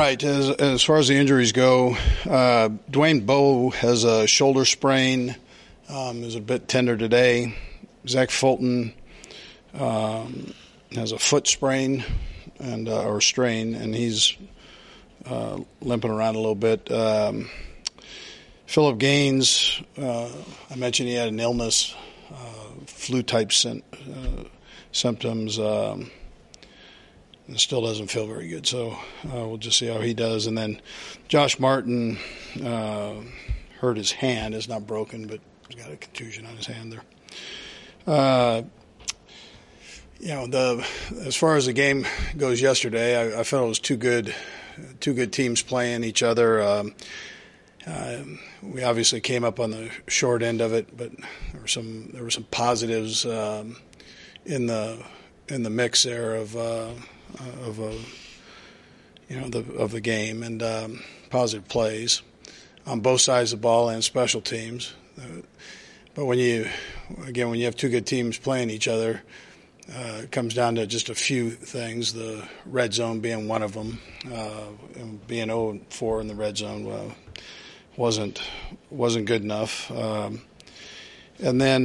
right, as far as the injuries go, Dwayne Bowe has a shoulder sprain, is a bit tender today. Zach Fulton has a foot sprain or strain, and he's limping around a little bit. Philip Gaines, I mentioned he had an illness, flu-type symptoms, and still doesn't feel very good. So we'll just see how he does. And then Josh Martin hurt his hand. It's not broken, but he's got a contusion on his hand there. As far as the game goes yesterday, I felt it was two good teams playing each other. We obviously came up on the short end of it, but there were some positives in the mix there of the game, and positive plays on both sides of the ball and special teams. But when you have two good teams playing each other, it comes down to just a few things. The red zone being one of them, and being 0-4 in the red zone wasn't good enough. And then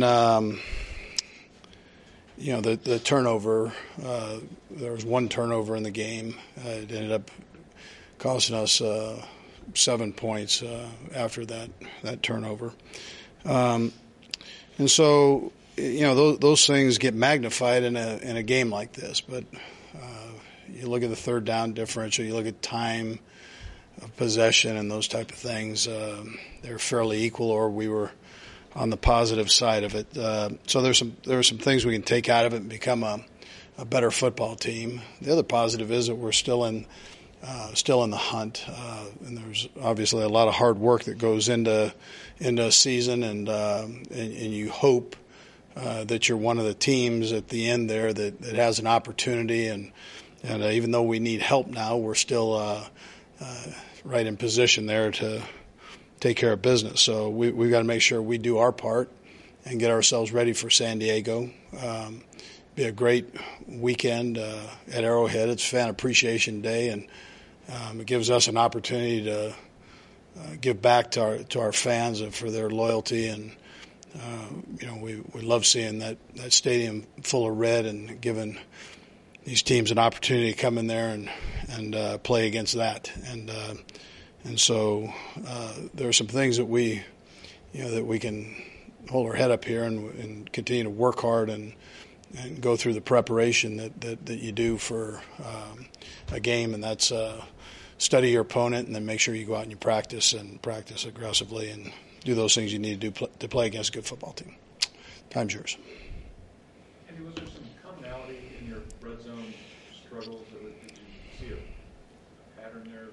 the turnover. There was one turnover in the game. It ended up costing us 7 points after that turnover. And so, those things get magnified in a game like this. But you look at the third down differential, you look at time of possession and those type of things. They're fairly equal, or we were on the positive side of it. So there are some things we can take out of it and become a better football team. The other positive is that we're still in the hunt, and there's obviously a lot of hard work that goes into a season, and you hope that you're one of the teams at the end there that has an opportunity, and even though we need help now, we're still right in position there to take care of business. So we've got to make sure we do our part and get ourselves ready for San Diego. Be a great weekend at Arrowhead. It's Fan Appreciation Day, and it gives us an opportunity to give back to our fans and for their loyalty. And we love seeing that stadium full of red and giving these teams an opportunity to come in there and play against that. And so there are some things that we can hold our head up here and continue to work hard and go through the preparation that you do for a game, and that's study your opponent and then make sure you go out and you practice aggressively and do those things you need to do to play against a good football team. Time's yours. Andy, was there some commonality in your red zone struggles, or did you see a pattern there?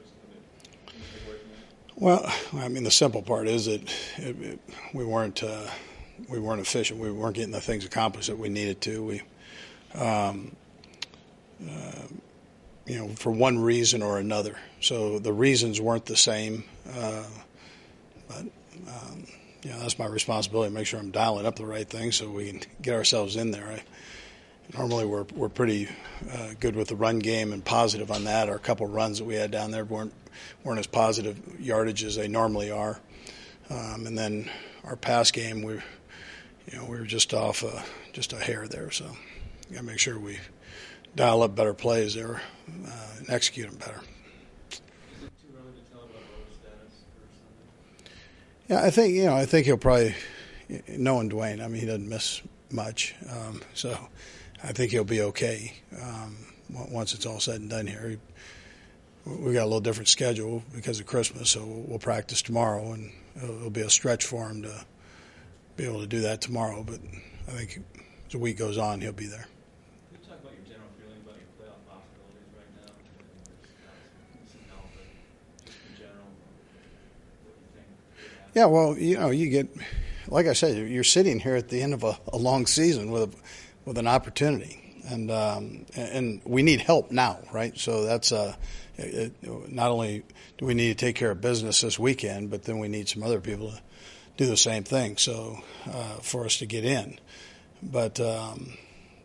Well, I mean, the simple part is that we weren't efficient. We weren't getting the things accomplished that we needed to. For one reason or another. So the reasons weren't the same, but that's my responsibility to make sure I'm dialing up the right thing so we can get ourselves in there. Normally we're pretty good with the run game and positive on that. Our couple runs that we had down there weren't as positive yardage as they normally are. And then our pass game, we were just off just a hair there. So got to make sure we dial up better plays there and execute them better. Is it too early to tell about Bowe's status for Sunday? Yeah, I think he'll probably, knowing Dwayne, I mean, he doesn't miss much. So I think he'll be okay once it's all said and done here. We got a little different schedule because of Christmas, so we'll practice tomorrow, and it'll be a stretch for him to be able to do that tomorrow. But I think as the week goes on, he'll be there. Can you talk about your general feeling about your playoff possibilities right now? This is health, but just in general, what do you think? Yeah, well, you get, like I said, you're sitting here at the end of a long season with an opportunity, and we need help now, right? So that's not only do we need to take care of business this weekend, but then we need some other people to do the same thing. So for us to get in, but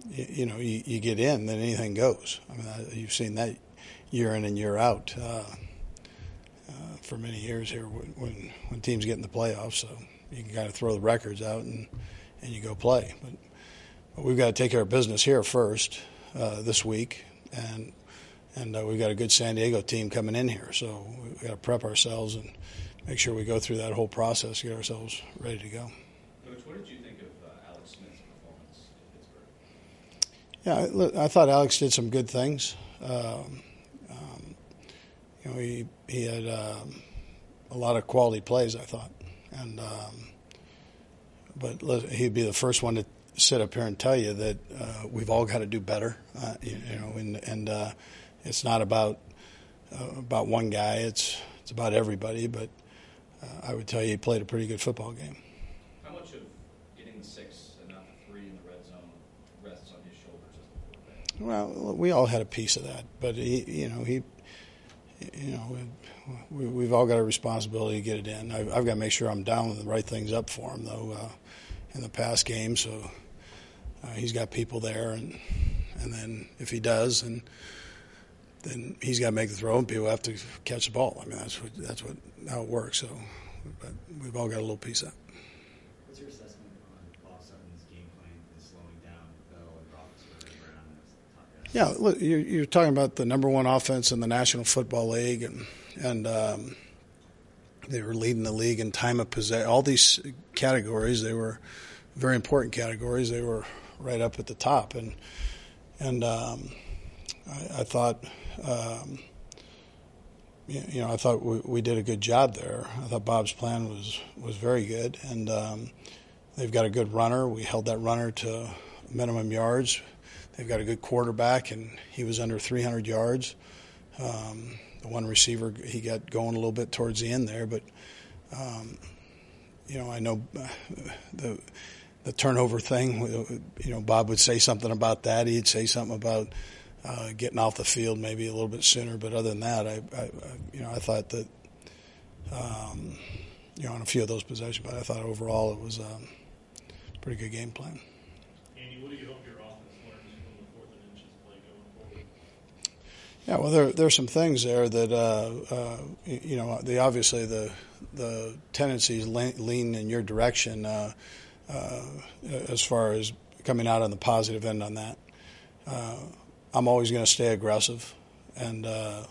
you get in, then anything goes. I mean, you've seen that year in and year out. for many years here when teams get in the playoffs. So you can kind of throw the records out and you go play. But we've got to take care of business here first this week, and we've got a good San Diego team coming in here. So we've got to prep ourselves and make sure we go through that whole process, get ourselves ready to go. Coach, what did you think of Alex Smith's performance in Pittsburgh? Yeah, I thought Alex did some good things. He had a lot of quality plays, I thought, and but he'd be the first one to sit up here and tell you that we've all got to do better. And it's not about one guy; it's about everybody. But I would tell you, he played a pretty good football game. How much of getting 6 and not 3 in the red zone rests on his shoulders as the quarterback? Well, we all had a piece of that, but we've all got a responsibility to get it in. I've got to make sure I'm dialing the right things up for him, though, in the past game. So he's got people there, and then if he does, then he's got to make the throw, and people have to catch the ball. I mean, that's how it works. So, but we've all got a little piece of that. What's your assessment on Bob Sutton's game plan in slowing down Bell and Roethlisberger and Brown as the top guys? Yeah, look, you're talking about the number one offense in the National Football League, and they were leading the league in time of possession. All these categories, they were very important categories. They were right up at the top, and I thought, I thought we did a good job there. I thought Bob's plan was very good, and they've got a good runner. We held that runner to minimum yards. They've got a good quarterback, and he was under 300 yards. The one receiver, he got going a little bit towards the end there, but I know the turnover thing. Bob would say something about that. He'd say something about getting off the field maybe a little bit sooner. But other than that, I thought that on a few of those possessions, but I thought overall it was a pretty good game plan. Andy, what do you hope your offense learns from the 4th and inches play going forward? Yeah, well, there's some things there that obviously the tendencies lean in your direction as far as coming out on the positive end on that. I'm always going to stay aggressive and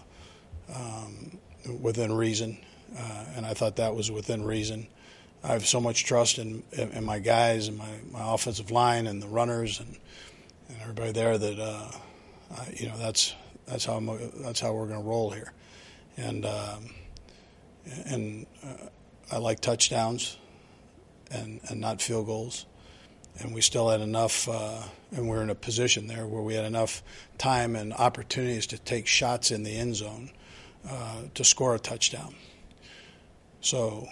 within reason, and I thought that was within reason. I have so much trust in my guys and my offensive line and the runners and everybody there that that's how we're going to roll here, and I like touchdowns and not field goals. And we still had enough, and we're in a position there where we had enough time and opportunities to take shots in the end zone to score a touchdown. So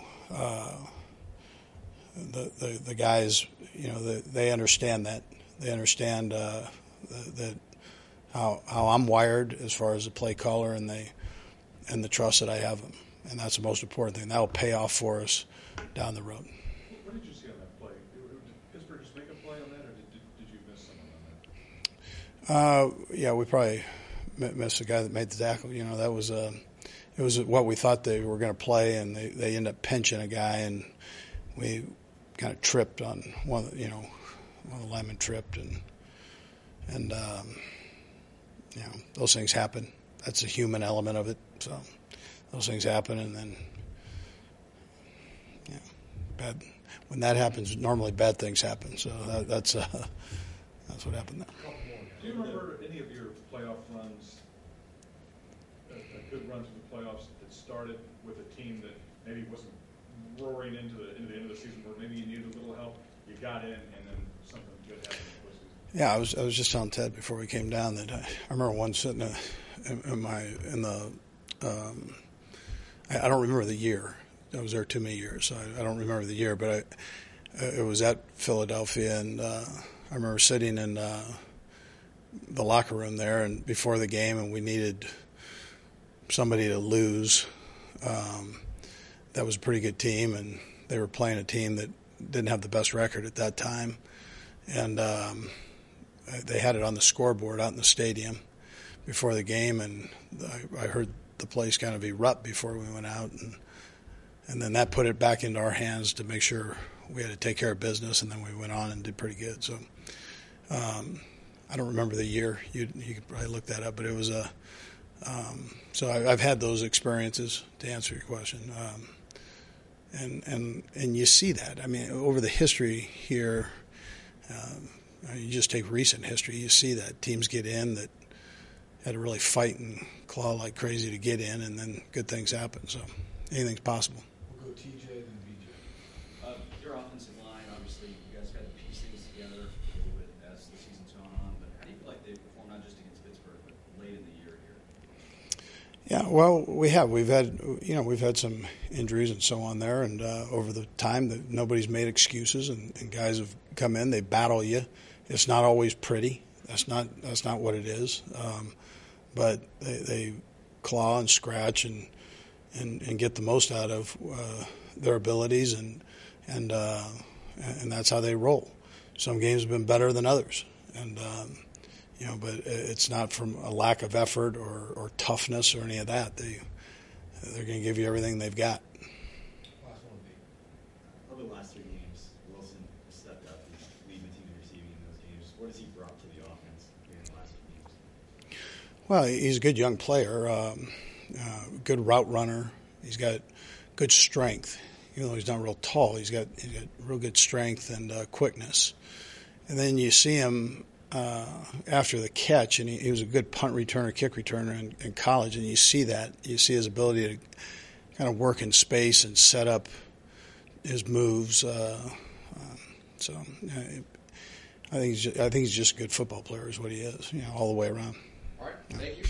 the guys, they understand that. They understand that how I'm wired as far as the play caller and the trust that I have them, and that's the most important thing. That will pay off for us down the road. What did you see on that play? Did Pittsburgh just make a play on that, or did you miss someone on that? Yeah, we probably missed the guy that made the tackle. That was it was what we thought they were going to play, and they ended up pinching a guy, and we kind of tripped on one of the linemen tripped, and those things happen. That's a human element of it. So those things happen, and then bad. When that happens, normally bad things happen. So that's what happened there. Do you remember any of your playoff runs, a good run to the playoffs that started with a team that maybe wasn't roaring into the end of the season, where maybe you needed a little help, you got in, and then something good happened in the postseason? Yeah, I was just telling Ted before we came down that I remember one sitting I don't remember the year. I was there too many years, so I don't remember the year. But it was at Philadelphia, and I remember sitting in the locker room there, and before the game, and we needed somebody to lose. That was a pretty good team, and they were playing a team that didn't have the best record at that time, and they had it on the scoreboard out in the stadium before the game, and I heard the place kind of erupt before we went out, and then that put it back into our hands to make sure we had to take care of business, and then we went on and did pretty good. So I don't remember the year. You could probably look that up, but it was a. So I've had those experiences, to answer your question, and you see that. I mean, over the history here, you just take recent history, you see that teams get in that had to really fight and claw like crazy to get in, and then good things happen. So anything's possible. We'll go TJ, then BJ. Your offensive line, obviously, you guys got to piece things together a little bit as the season's gone on, but how do you feel like they perform not just against Pittsburgh, but late in the year here? Yeah, well, we've had some injuries and so on there, and over the time that nobody's made excuses, and guys have come in, they battle you. It's not always pretty. That's not what it is. But they claw and scratch and get the most out of their abilities, and that's how they roll. Some games have been better than others, and but it's not from a lack of effort or toughness or any of that. They're going to give you everything they've got. Last one, B. Over the last 3 games, Wilson stepped up and leading the team in receiving in those games. What has he brought to the offense here in the last few games? Well, he's a good young player, good route runner. He's got good strength. Even though he's not real tall, he's got real good strength and quickness. And then you see him after the catch, and he was a good punt returner, kick returner in college, and you see that. You see his ability to kind of work in space and set up his moves. So I think he's just a good football player is what he is, all the way around. All right, thank you.